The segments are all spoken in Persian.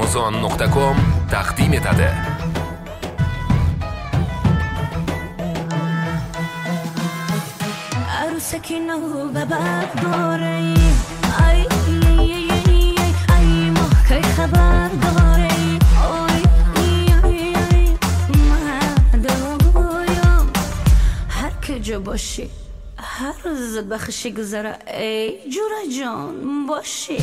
amazon.com taqdim etadi. عروسکی نو ببر داری ای ماه که خبر داری مدویم هر که جا باشی هر روز بخشی گذره ای جورا جان باشی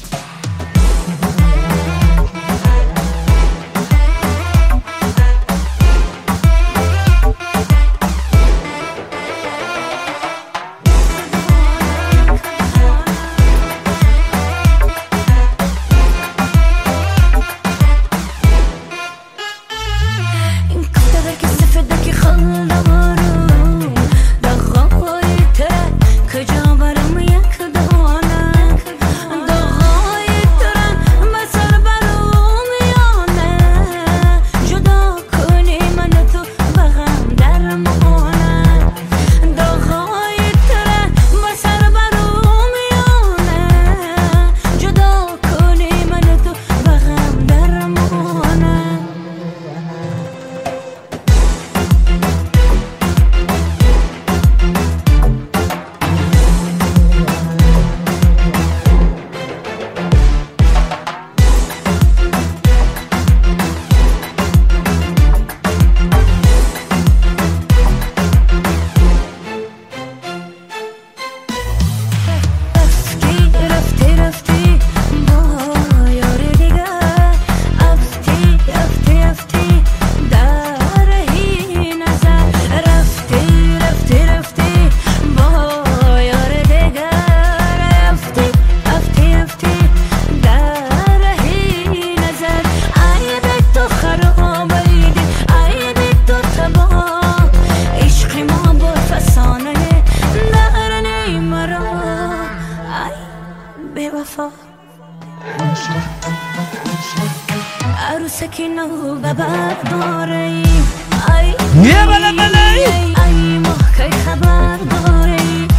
عروسکی نو ببر داری یه بله ای ماه که خبر داری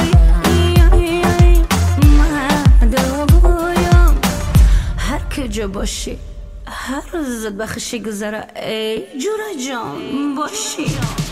مدویم هر که جا باشی هر روز بخشی گذره ای جورا جان باشی